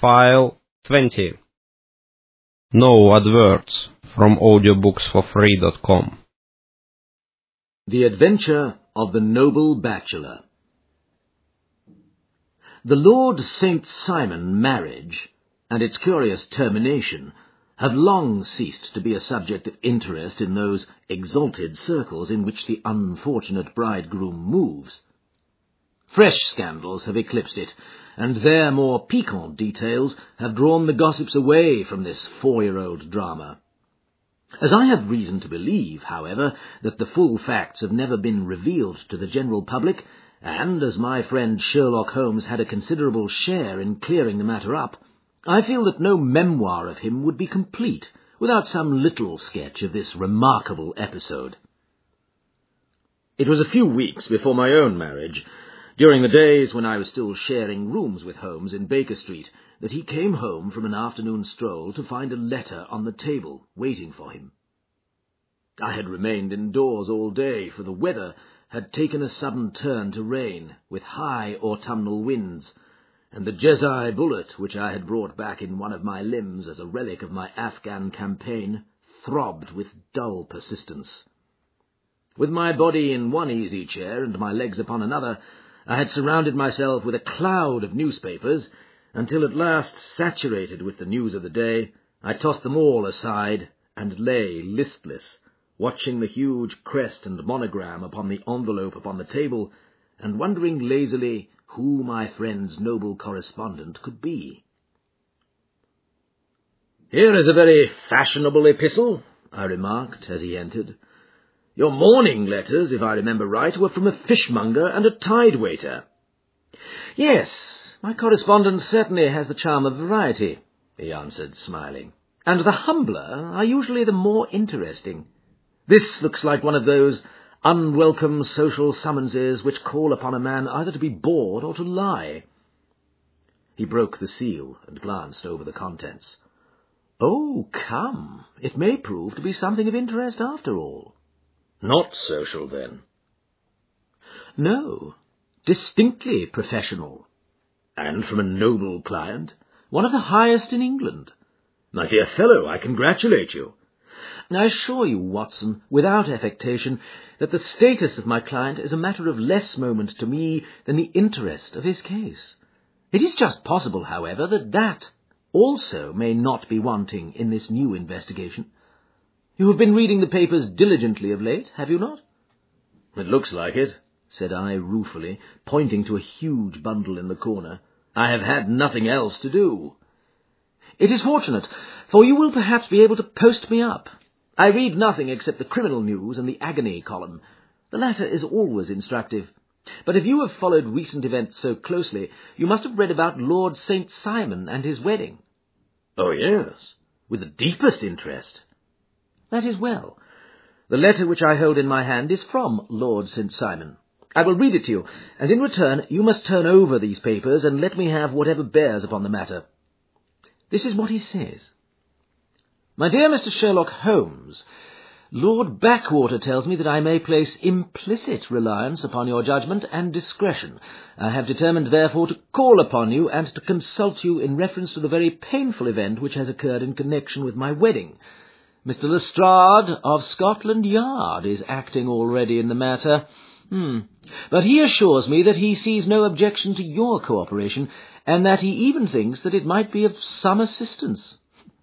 File 20. No adverts from audiobooksforfree.com. The Adventure of the Noble Bachelor. The Lord St. Simon marriage, and its curious termination, have long ceased to be a subject of interest in those exalted circles in which the unfortunate bridegroom moves. Fresh scandals have eclipsed it, and their more piquant details have drawn the gossips away from this 4-year-old drama. As I have reason to believe, however, that the full facts have never been revealed to the general public, and as my friend Sherlock Holmes had a considerable share in clearing the matter up, I feel that no memoir of him would be complete without some little sketch of this remarkable episode. It was a few weeks before my own marriage, during the days when I was still sharing rooms with Holmes in Baker Street, that he came home from an afternoon stroll to find a letter on the table waiting for him. I had remained indoors all day, for the weather had taken a sudden turn to rain, with high autumnal winds, and the Jezai bullet, which I had brought back in one of my limbs as a relic of my Afghan campaign, throbbed with dull persistence. With my body in one easy chair and my legs upon another, I had surrounded myself with a cloud of newspapers, until at last, saturated with the news of the day, I tossed them all aside and lay listless, watching the huge crest and monogram upon the envelope upon the table, and wondering lazily who my friend's noble correspondent could be. "Here is a very fashionable epistle," I remarked as he entered. "Your morning letters, if I remember right, were from a fishmonger and a tide-waiter." "Yes, my correspondence certainly has the charm of variety," he answered, smiling, "and the humbler are usually the more interesting. This looks like one of those unwelcome social summonses which call upon a man either to be bored or to lie." He broke the seal and glanced over the contents. "Oh, come, it may prove to be something of interest after all." "Not social, then?" "No, distinctly professional." "And from a noble client?" "One of the highest in England." "My dear fellow, I congratulate you." "I assure you, Watson, without affectation, that the status of my client is a matter of less moment to me than the interest of his case. It is just possible, however, that also may not be wanting in this new investigation. You have been reading the papers diligently of late, have you not?" "It looks like it," said I ruefully, pointing to a huge bundle in the corner. "I have had nothing else to do." "It is fortunate, for you will perhaps be able to post me up. I read nothing except the criminal news and the agony column. The latter is always instructive. But if you have followed recent events so closely, you must have read about Lord St. Simon and his wedding." "Oh, yes, with the deepest interest." "That is well. The letter which I hold in my hand is from Lord St. Simon. I will read it to you, and in return you must turn over these papers and let me have whatever bears upon the matter. This is what he says. My dear Mr. Sherlock Holmes, Lord Backwater tells me that I may place implicit reliance upon your judgment and discretion. I have determined, therefore, to call upon you and to consult you in reference to the very painful event which has occurred in connection with my wedding. Mr. Lestrade of Scotland Yard is acting already in the matter. But he assures me that he sees no objection to your cooperation, and that he even thinks that it might be of some assistance.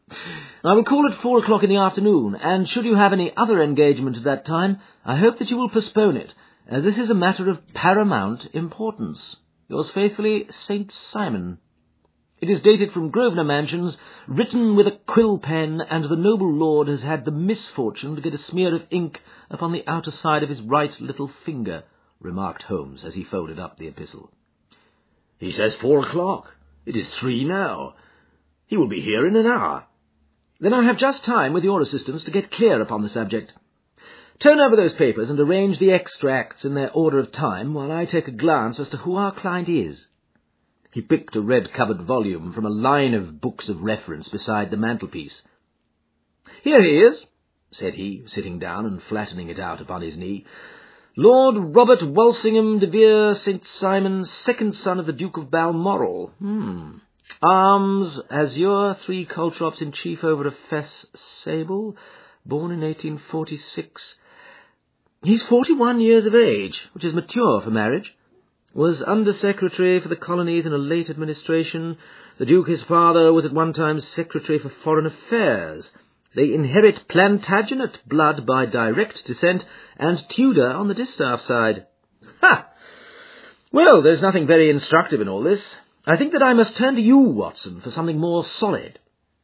I will call at 4 o'clock in the afternoon, and should you have any other engagement at that time, I hope that you will postpone it, as this is a matter of paramount importance. Yours faithfully, St. Simon. It is dated from Grosvenor Mansions, written with a quill pen, and the noble lord has had the misfortune to get a smear of ink upon the outer side of his right little finger," remarked Holmes as he folded up the epistle. "He says 4 o'clock. It is 3 now. He will be here in an hour." "Then I have just time, with your assistance, to get clear upon the subject. Turn over those papers and arrange the extracts in their order of time, while I take a glance as to who our client is." He picked a red-covered volume from a line of books of reference beside the mantelpiece. "Here he is," said he, sitting down and flattening it out upon his knee. "Lord Robert Walsingham de Vere St. Simon, second son of the Duke of Balmoral. Arms, azure, 3 caltrops in chief over a fess sable, born in 1846. He's 41 years of age, which is mature for marriage. Was Under-Secretary for the Colonies in a late administration. The Duke, his father, was at one time Secretary for Foreign Affairs. They inherit Plantagenet blood by direct descent, and Tudor on the distaff side. Ha! Well, there's nothing very instructive in all this. I think that I must turn to you, Watson, for something more solid.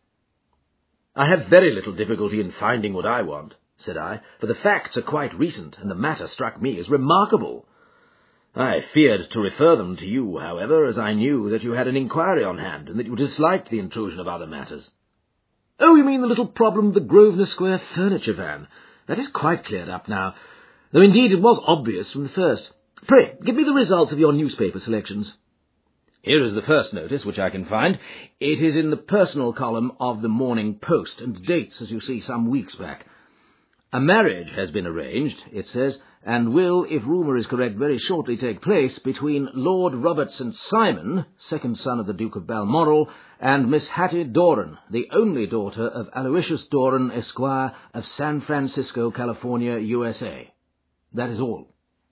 I have very little difficulty in finding what I want, said I, for the facts are quite recent, and the matter struck me as remarkable. I feared to refer them to you, however, as I knew that you had an inquiry on hand, and that you disliked the intrusion of other matters. Oh, you mean the little problem of the Grosvenor Square furniture van. That is quite cleared up now, though indeed it was obvious from the first. Pray, give me the results of your newspaper selections. Here is the first notice which I can find. It is in the personal column of the Morning Post, and dates, as you see, some weeks back. A marriage has been arranged, it says, and will, if rumour is correct, very shortly take place between Lord Robert St. Simon, second son of the Duke of Balmoral, and Miss Hattie Doran, the only daughter of Aloysius Doran, Esquire, of San Francisco, California, USA. That is all.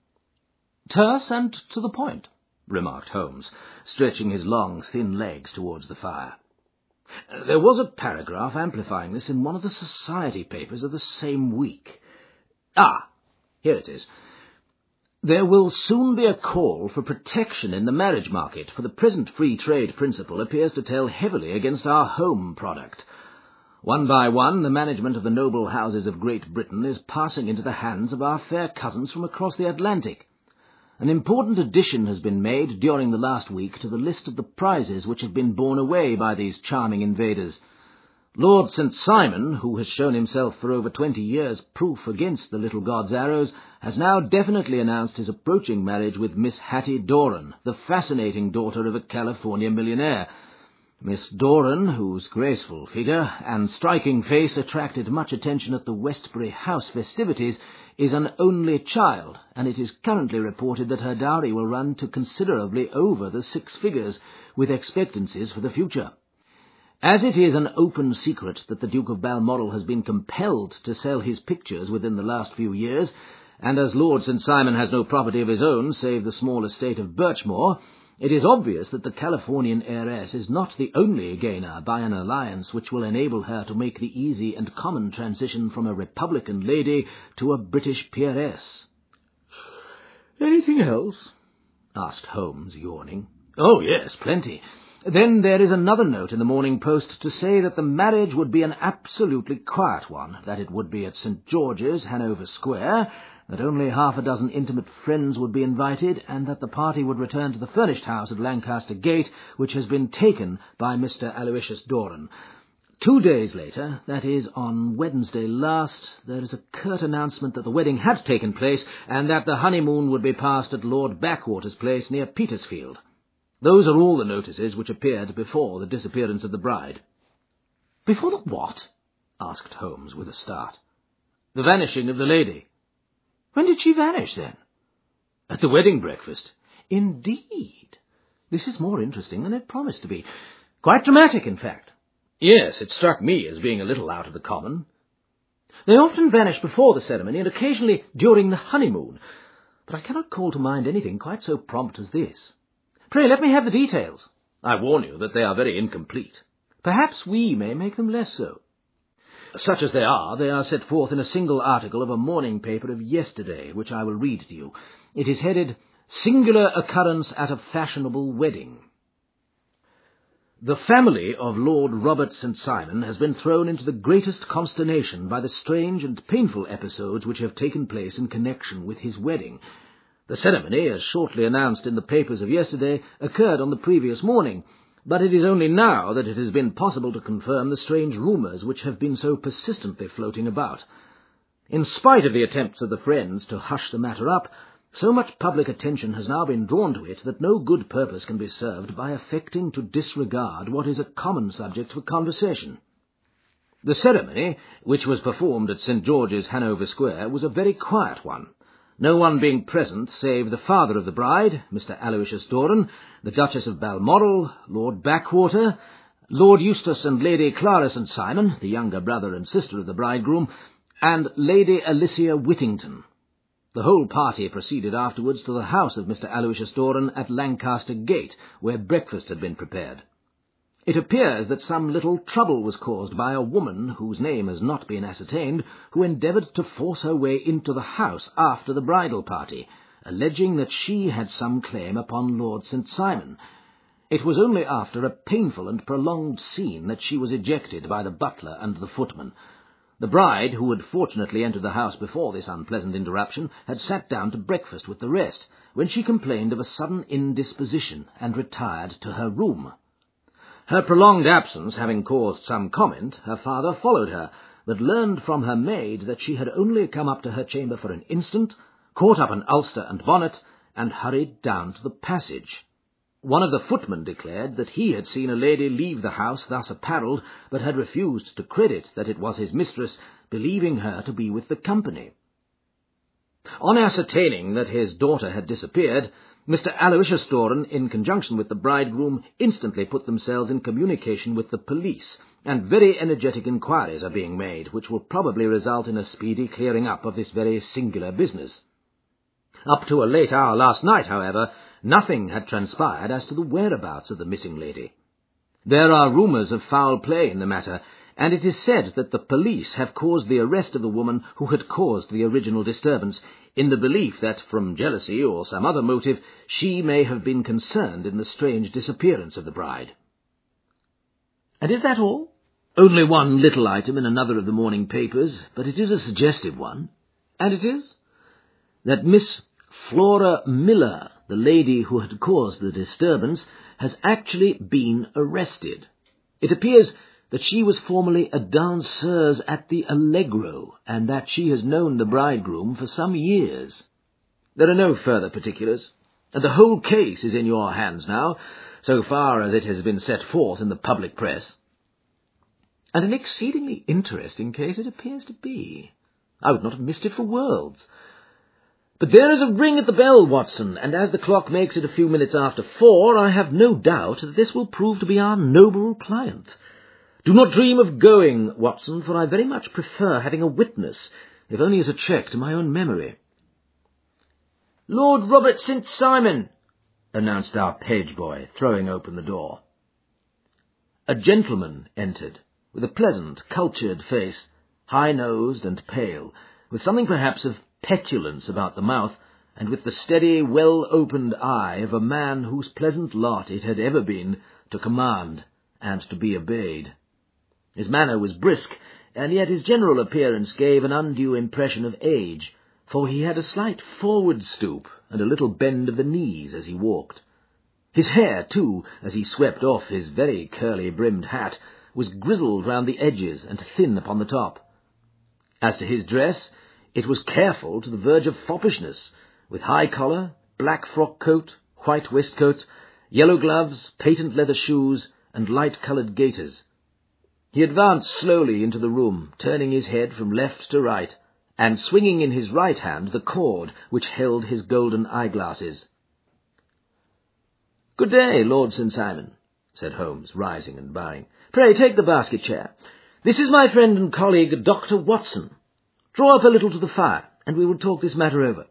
Terse and to the point, remarked Holmes, stretching his long, thin legs towards the fire. There was a paragraph amplifying this in one of the society papers of the same week. Ah, here it is. There will soon be a call for protection in the marriage market, for the present free trade principle appears to tell heavily against our home product. One by one, the management of the noble houses of Great Britain is passing into the hands of our fair cousins from across the Atlantic. An important addition has been made during the last week to the list of the prizes which have been borne away by these charming invaders. Lord St. Simon, who has shown himself for over 20 years proof against the little god's arrows, has now definitely announced his approaching marriage with Miss Hattie Doran, the fascinating daughter of a California millionaire. Miss Doran, whose graceful figure and striking face attracted much attention at the Westbury House festivities, is an only child, and it is currently reported that her dowry will run to considerably over the 6 figures, with expectancies for the future. As it is an open secret that the Duke of Balmoral has been compelled to sell his pictures within the last few years, and as Lord St. Simon has no property of his own save the small estate of Birchmoor, it is obvious that the Californian heiress is not the only gainer by an alliance which will enable her to make the easy and common transition from a Republican lady to a British peeress. Anything else? Asked Holmes, yawning. Oh, yes, plenty. Then there is another note in the Morning Post to say that the marriage would be an absolutely quiet one, that it would be at St. George's, Hanover Square, that only half a dozen intimate friends would be invited, and that the party would return to the furnished house at Lancaster Gate, which has been taken by Mr. Aloysius Doran. 2 days later, that is, on Wednesday last, there is a curt announcement that the wedding had taken place, and that the honeymoon would be passed at Lord Backwater's place near Petersfield. Those are all the notices which appeared before the disappearance of the bride. Before the what? Asked Holmes with a start. The vanishing of the lady. When did she vanish, then? At the wedding breakfast. Indeed. This is more interesting than it promised to be. Quite dramatic, in fact. Yes, it struck me as being a little out of the common. They often vanish before the ceremony, and occasionally during the honeymoon, but I cannot call to mind anything quite so prompt as this. Pray, let me have the details. I warn you that they are very incomplete. Perhaps we may make them less so. Such as they are set forth in a single article of a morning paper of yesterday, which I will read to you. It is headed, Singular Occurrence at a Fashionable Wedding. The family of Lord Robert St. Simon has been thrown into the greatest consternation by the strange and painful episodes which have taken place in connection with his wedding. The ceremony, as shortly announced in the papers of yesterday, occurred on the previous morning, but it is only now that it has been possible to confirm the strange rumours which have been so persistently floating about. In spite of the attempts of the friends to hush the matter up, so much public attention has now been drawn to it that no good purpose can be served by affecting to disregard what is a common subject for conversation. The ceremony, which was performed at St. George's, Hanover Square, was a very quiet one. no one being present save the father of the bride, Mr. Aloysius Doran, the Duchess of Balmoral, Lord Backwater, Lord Eustace and Lady Clara St. Simon, the younger brother and sister of the bridegroom, and Lady Alicia Whittington. The whole party proceeded afterwards to the house of Mr. Aloysius Doran at Lancaster Gate, where breakfast had been prepared. It appears that some little trouble was caused by a woman, whose name has not been ascertained, who endeavoured to force her way into the house after the bridal party, alleging that she had some claim upon Lord St. Simon. It was only after a painful and prolonged scene that she was ejected by the butler and the footman. The bride, who had fortunately entered the house before this unpleasant interruption, had sat down to breakfast with the rest, when she complained of a sudden indisposition and retired to her room. Her prolonged absence having caused some comment, her father followed her, but learned from her maid that she had only come up to her chamber for an instant, caught up an ulster and bonnet, and hurried down to the passage. One of the footmen declared that he had seen a lady leave the house thus apparelled, but had refused to credit that it was his mistress, believing her to be with the company. On ascertaining that his daughter had disappeared, Mr. Aloysius Doran, in conjunction with the bridegroom, instantly put themselves in communication with the police, and very energetic inquiries are being made, which will probably result in a speedy clearing up of this very singular business. Up to a late hour last night, however, nothing had transpired as to the whereabouts of the missing lady. There are rumours of foul play in the matter, and it is said that the police have caused the arrest of the woman who had caused the original disturbance, in the belief that, from jealousy or some other motive, she may have been concerned in the strange disappearance of the bride. And is that all? Only one little item in another of the morning papers, but it is a suggestive one, and it is that Miss Flora Miller, the lady who had caused the disturbance, has actually been arrested. It appears that she was formerly a danseuse at the Allegro, and that she has known the bridegroom for some years. There are no further particulars, and the whole case is in your hands now, so far as it has been set forth in the public press. And an exceedingly interesting case it appears to be. I would not have missed it for worlds. But there is a ring at the bell, Watson, and as the clock makes it a few minutes after 4, I have no doubt that this will prove to be our noble client. Do not dream of going, Watson, for I very much prefer having a witness, if only as a check to my own memory. Lord Robert St. Simon, announced our page-boy, throwing open the door. A gentleman entered, with a pleasant, cultured face, high-nosed and pale, with something perhaps of petulance about the mouth, and with the steady, well-opened eye of a man whose pleasant lot it had ever been to command and to be obeyed. His manner was brisk, and yet his general appearance gave an undue impression of age, for he had a slight forward stoop and a little bend of the knees as he walked. His hair, too, as he swept off his very curly-brimmed hat, was grizzled round the edges and thin upon the top. As to his dress, it was careful to the verge of foppishness, with high collar, black frock coat, white waistcoat, yellow gloves, patent leather shoes, and light-coloured gaiters. He advanced slowly into the room, turning his head from left to right, and swinging in his right hand the cord which held his golden eyeglasses. "Good day, Lord St. Simon," said Holmes, rising and bowing. "Pray take the basket chair. This is my friend and colleague, Dr. Watson. Draw up a little to the fire, and we will talk this matter over."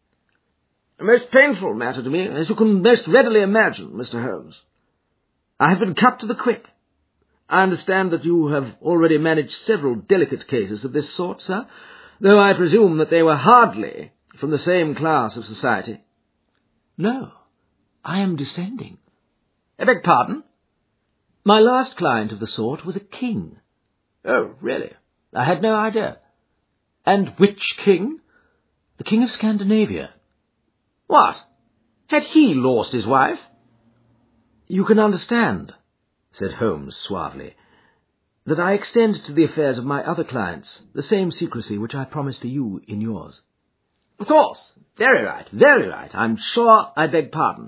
"A most painful matter to me, as you can most readily imagine, Mr. Holmes. I have been cut to the quick. I understand that you have already managed several delicate cases of this sort, sir, though I presume that they were hardly from the same class of society." "No, I am descending." "I beg pardon?" "My last client of the sort was a king." "Oh, really? I had no idea." "And which king?" "The King of Scandinavia." "What? Had he lost his wife?" "You can understand," said Holmes suavely, "that I extend to the affairs of my other clients the same secrecy which I promised to you in yours." "Of course. Very right, very right. I'm sure I beg pardon.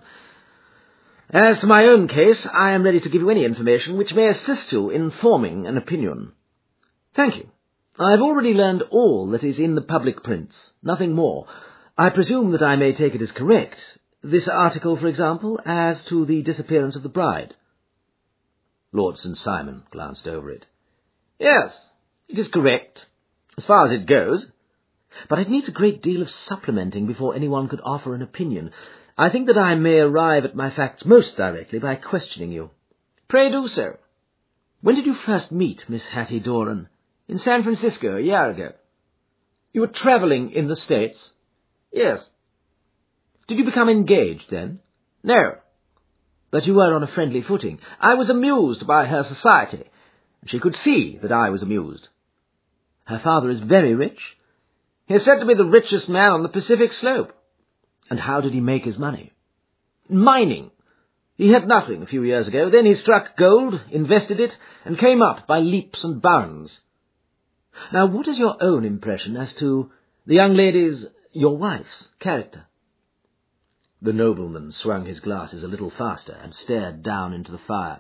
As to my own case, I am ready to give you any information which may assist you in forming an opinion." "Thank you. I have already learned all that is in the public prints, nothing more. I presume that I may take it as correct. This article, for example, as to the disappearance of the bride. Lord St. Simon glanced over it. Yes, it is correct, as far as it goes. But it needs a great deal of supplementing before anyone could offer an opinion. I think that I may arrive at my facts most directly by questioning you. Pray do so. When did you first meet Miss Hattie Doran? In San Francisco, a year ago. You were travelling in the States? Yes. Did you become engaged then? No. But you were on a friendly footing. I was amused by her society, and she could see that I was amused. Her father is very rich. He is said to be the richest man on the Pacific slope. And how did he make his money? Mining. He had nothing a few years ago. Then he struck gold, invested it, and came up by leaps and bounds. Now, what is your own impression as to the young lady's, your wife's, character? The nobleman swung his glasses a little faster and stared down into the fire.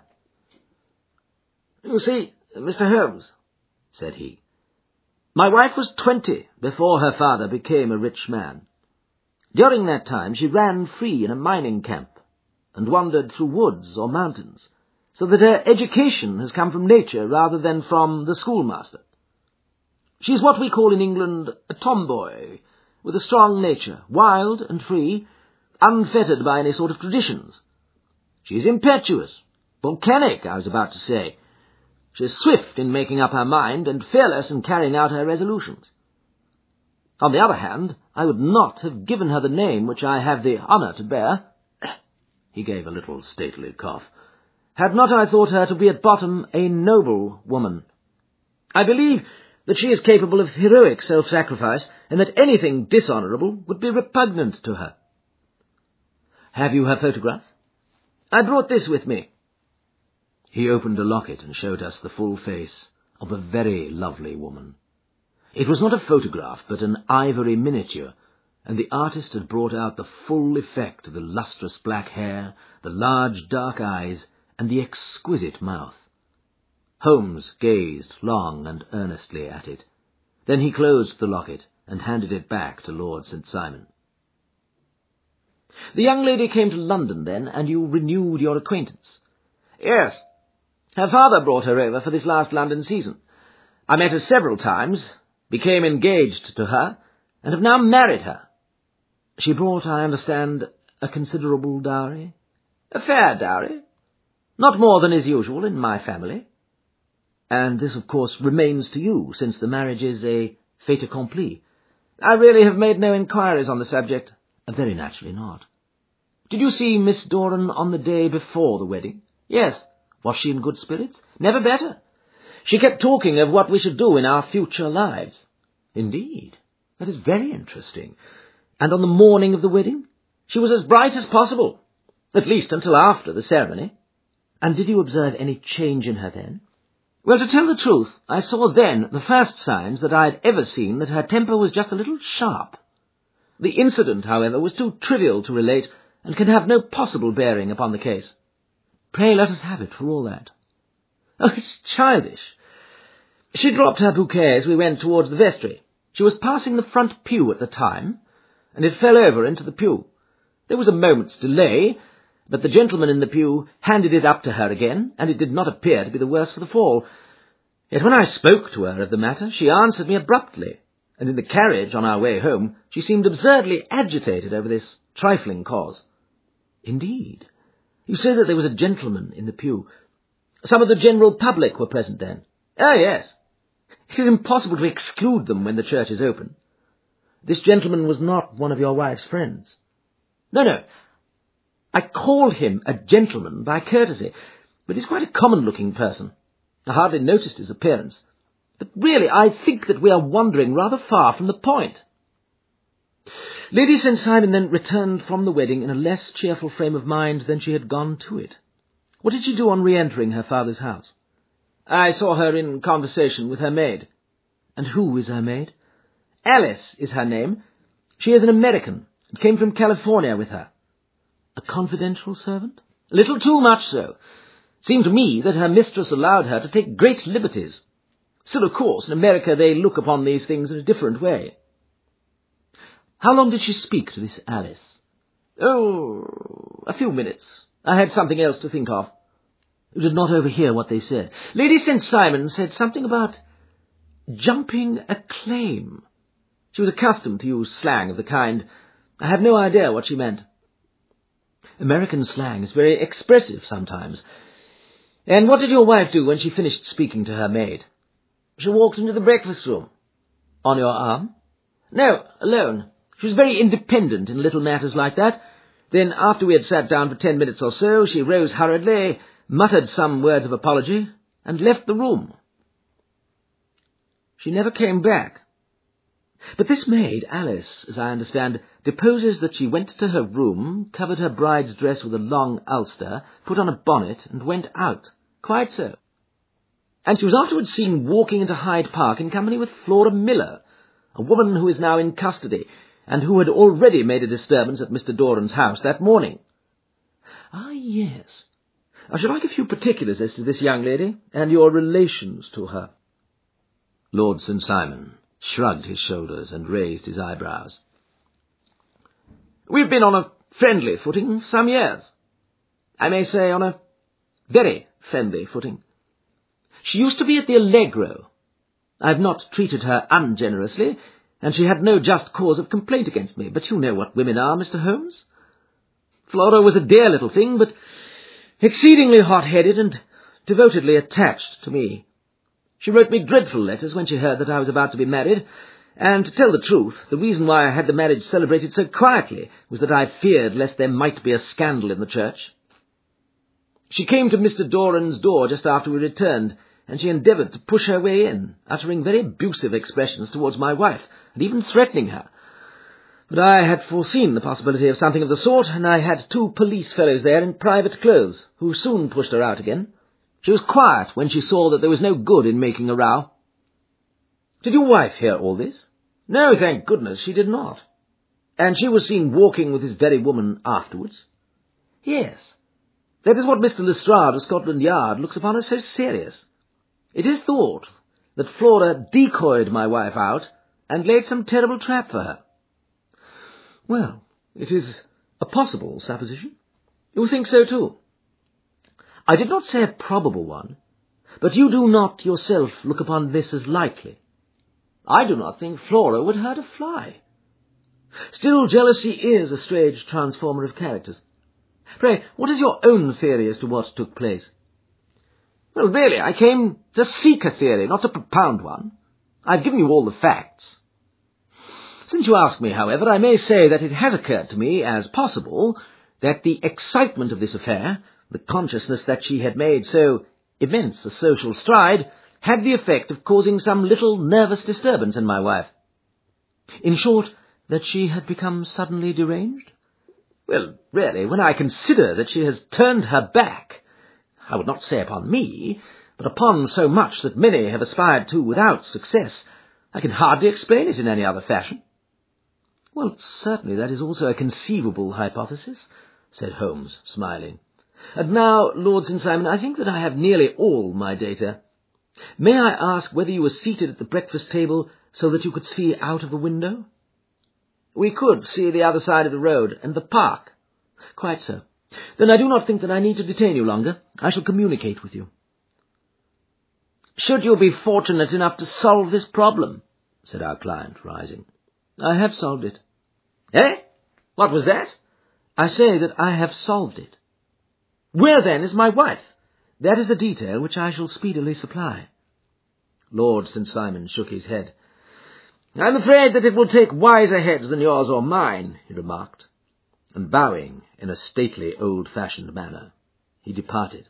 You see, Mr. Holmes, said he, my wife was 20 before her father became a rich man. During that time she ran free in a mining camp and wandered through woods or mountains, so that her education has come from nature rather than from the schoolmaster. She is what we call in England a tomboy, with a strong nature, wild and free, unfettered by any sort of traditions. She is impetuous, volcanic, I was about to say. She is swift in making up her mind and fearless in carrying out her resolutions. On the other hand, I would not have given her the name which I have the honour to bear, he gave a little stately cough, had not I thought her to be at bottom a noble woman. I believe that she is capable of heroic self-sacrifice, and that anything dishonourable would be repugnant to her. Have you her photograph? I brought this with me. He opened a locket and showed us the full face of a very lovely woman. It was not a photograph, but an ivory miniature, and the artist had brought out the full effect of the lustrous black hair, the large dark eyes, and the exquisite mouth. Holmes gazed long and earnestly at it. Then he closed the locket and handed it back to Lord St. Simon. The young lady came to London then, and you renewed your acquaintance? Yes. Her father brought her over for this last London season. I met her several times, became engaged to her, and have now married her. She brought, I understand, a considerable dowry? A fair dowry. Not more than is usual in my family. And this, of course, remains to you, since the marriage is a fait accompli. I really have made no inquiries on the subject. Very naturally not. Did you see Miss Doran on the day before the wedding? Yes. Was she in good spirits? Never better. She kept talking of what we should do in our future lives. Indeed. That is very interesting. And on the morning of the wedding? She was as bright as possible, at least until after the ceremony. And did you observe any change in her then? Well, to tell the truth, I saw then the first signs that I had ever seen that her temper was just a little sharp. The incident, however, was too trivial to relate, and can have no possible bearing upon the case. Pray let us have it for all that. Oh, it's childish. She dropped her bouquet as we went towards the vestry. She was passing the front pew at the time, and it fell over into the pew. There was a moment's delay, but the gentleman in the pew handed it up to her again, and it did not appear to be the worse for the fall. Yet when I spoke to her of the matter, she answered me abruptly, and in the carriage on our way home she seemed absurdly agitated over this trifling cause. Indeed. You say that there was a gentleman in the pew. Some of the general public were present then? Oh, yes. It is impossible to exclude them when the church is open. This gentleman was not one of your wife's friends. No. I called him a gentleman by courtesy, but he's quite a common-looking person. I hardly noticed his appearance. But really, I think that we are wandering rather far from the point. Lady St. Simon then returned from the wedding in a less cheerful frame of mind than she had gone to it. What did she do on re-entering her father's house? I saw her in conversation with her maid. And who is her maid? Alice is her name. She is an American, and came from California with her. A confidential servant? A little too much so. It seemed to me that her mistress allowed her to take great liberties. Still, of course, in America they look upon these things in a different way. How long did she speak to this Alice? Oh, a few minutes. I had something else to think of. You did not overhear what they said. Lady St. Simon said something about jumping a claim. She was accustomed to use slang of the kind. I have no idea what she meant. American slang is very expressive sometimes. And what did your wife do when she finished speaking to her maid? She walked into the breakfast room. On your arm? No, alone. She was very independent in little matters like that. Then, after we had sat down for 10 minutes or so, she rose hurriedly, muttered some words of apology, and left the room. She never came back. But this maid, Alice, as I understand, deposes that she went to her room, covered her bride's dress with a long ulster, put on a bonnet, and went out. Quite so. And she was afterwards seen walking into Hyde Park in company with Flora Miller, a woman who is now in custody, and who had already made a disturbance at Mr. Doran's house that morning. Ah, yes. I should like a few particulars as to this young lady, and your relations to her. Lord St. Simon shrugged his shoulders and raised his eyebrows. We've been on a friendly footing some years. I may say on a very friendly footing. She used to be at the Allegro. I've not treated her ungenerously, and she had no just cause of complaint against me, but you know what women are, Mr. Holmes. Flora was a dear little thing, but exceedingly hot-headed and devotedly attached to me. She wrote me dreadful letters when she heard that I was about to be married, and to tell the truth, the reason why I had the marriage celebrated so quietly was that I feared lest there might be a scandal in the church. She came to Mr. Doran's door just after we returned, and she endeavoured to push her way in, uttering very abusive expressions towards my wife, and even threatening her. But I had foreseen the possibility of something of the sort, and I had 2 police fellows there in private clothes, who soon pushed her out again. She was quiet when she saw that there was no good in making a row. Did your wife hear all this? No, thank goodness, she did not. And she was seen walking with this very woman afterwards? Yes. That is what Mr. Lestrade of Scotland Yard looks upon as so serious. It is thought that Flora decoyed my wife out and laid some terrible trap for her. Well, it is a possible supposition. You think so too? I did not say a probable one, but you do not yourself look upon this as likely. I do not think Flora would hurt a fly. Still, jealousy is a strange transformer of characters. Pray, what is your own theory as to what took place? Well, really, I came to seek a theory, not to propound one. I've given you all the facts. Since you ask me, however, I may say that it has occurred to me as possible that the excitement of this affair, the consciousness that she had made so immense a social stride, had the effect of causing some little nervous disturbance in my wife. In short, that she had become suddenly deranged? Well, really, when I consider that she has turned her back, I would not say upon me, but upon so much that many have aspired to without success, I can hardly explain it in any other fashion. Well, certainly that is also a conceivable hypothesis, said Holmes, smiling. And now, Lord St. Simon, I think that I have nearly all my data. May I ask whether you were seated at the breakfast table so that you could see out of the window? We could see the other side of the road and the park. Quite so. Then I do not think that I need to detain you longer. I shall communicate with you. Should you be fortunate enough to solve this problem, said our client, rising. I have solved it. Eh? What was that? I say that I have solved it. Where, then, is my wife? That is a detail which I shall speedily supply. Lord St. Simon shook his head. I'm afraid that it will take wiser heads than yours or mine, he remarked, and bowing in a stately, old-fashioned manner, he departed.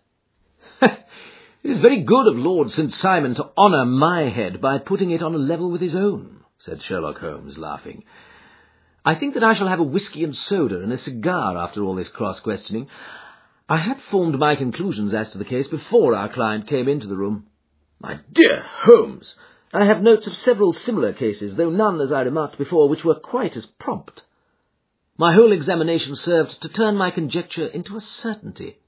It is very good of Lord St. Simon to honour my head by putting it on a level with his own, said Sherlock Holmes, laughing. I think that I shall have a whisky and soda and a cigar after all this cross-questioning. I had formed my conclusions as to the case before our client came into the room. My dear Holmes, I have notes of several similar cases, though none, as I remarked before, which were quite as prompt. My whole examination served to turn my conjecture into a certainty.